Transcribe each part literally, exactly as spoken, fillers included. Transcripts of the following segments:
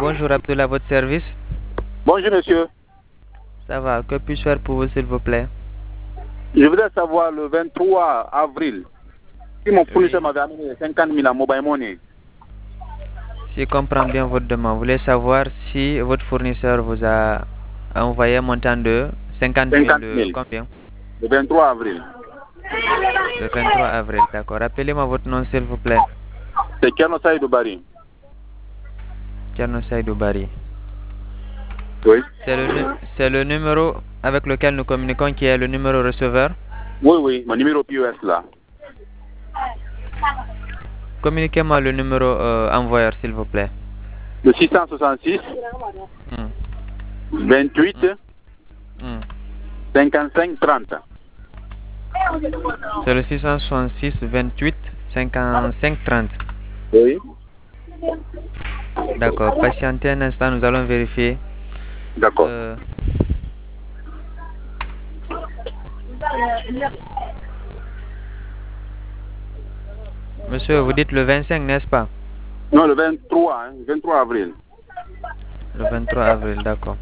bonjour Abdullah, à votre service. Bonjour monsieur. Ça va, que puis-je faire pour vous s'il vous plaît? Je voudrais savoir le vingt-trois avril, si mon fournisseur Oui. m'avait amené cinquante mille en mobile money. Si je comprends bien votre demande, vous voulez savoir si votre fournisseur vous a envoyé un montant de cinquante mille de combien? Le vingt-trois avril. Le vingt-trois avril, d'accord. Rappelez-moi votre nom s'il vous plaît. C'est Kerno Saïdou Bari. Kerno Saïdou Bari. Oui. C'est le, c'est le numéro avec lequel nous communiquons qui est le numéro receveur? Oui, oui, mon numéro P O S là. Communiquez-moi le numéro euh, envoyeur s'il vous plaît. Le six cent soixante-six, Mm. vingt-huit, Mm. cinquante-cinq, trente. C'est le six cent soixante-six, vingt-huit, cinquante-cinq, trente. Oui. D'accord. Patientez un instant, nous allons vérifier. D'accord. Euh, Monsieur, vous dites le vingt-cinq, n'est-ce pas? Non, le vingt-trois, hein, vingt-trois avril. Le vingt-trois avril, d'accord.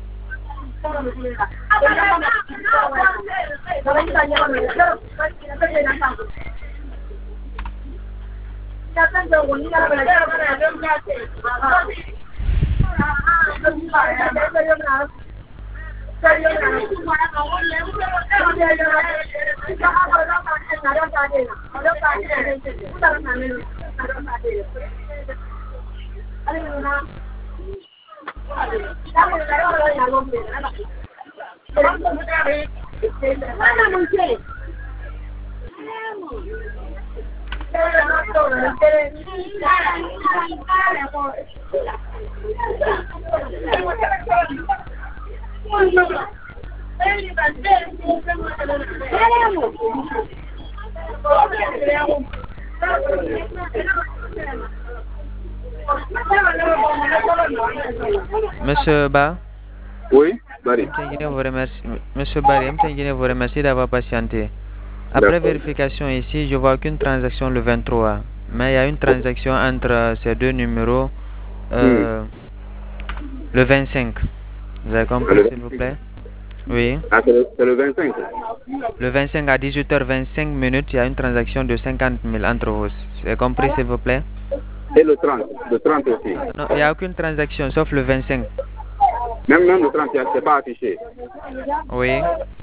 Monsieur Ba? Oui, Bari. Vous remercie, Monsieur Barry, je vous remercie d'avoir patienté. Après vérification ici, je vois qu'une transaction le vingt-trois, mais il y a une transaction entre ces deux numéros euh, mm. le vingt-cinq. Vous avez compris s'il vous plaît? Oui. Ah, c'est le, le vingt-cinq. Le vingt-cinq à dix-huit heures vingt-cinq minutes, il y a une transaction de cinquante mille entre vous. Vous avez compris s'il vous plaît? Et le trente, le trente aussi. Non, il n'y a aucune transaction sauf le vingt-cinq. Même, même le trente, c'est pas affiché. Oui.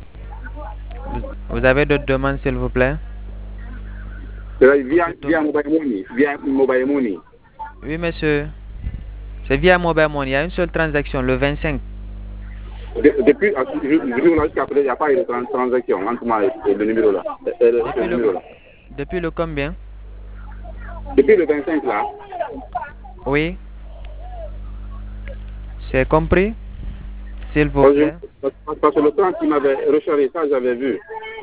Vous avez d'autres demandes, s'il vous plaît? Via, via mobile money. Via mobile money. Oui, monsieur. C'est via mobile money. Il y a une seule transaction, le vingt-cinq. De, depuis, jusqu'à présent, il n'y a pas eu de trans transaction entre moi et le numéro là. Et le, depuis, le le, numéro là. Depuis le combien? Depuis le vingt-cinq là. Oui. C'est compris? S'il vous parce plaît. Je, parce que le trente qui m'avait rechargé ça, j'avais vu.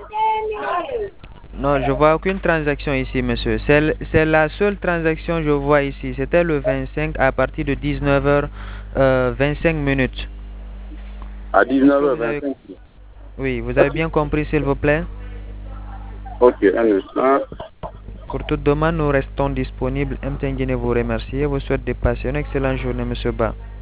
Non, je vois aucune transaction ici, monsieur. C'est la seule transaction que je vois ici. C'était le vingt-cinq à partir de dix-neuf heures vingt-cinq minutes. À dix-neuf heures vingt-cinq. Avez... Oui, vous avez bien compris, s'il vous plaît? Ok, un instant. Pour toute demande, nous restons disponibles. M. Tengine vous remercie et vous souhaite de passer une excellente journée, monsieur Ba.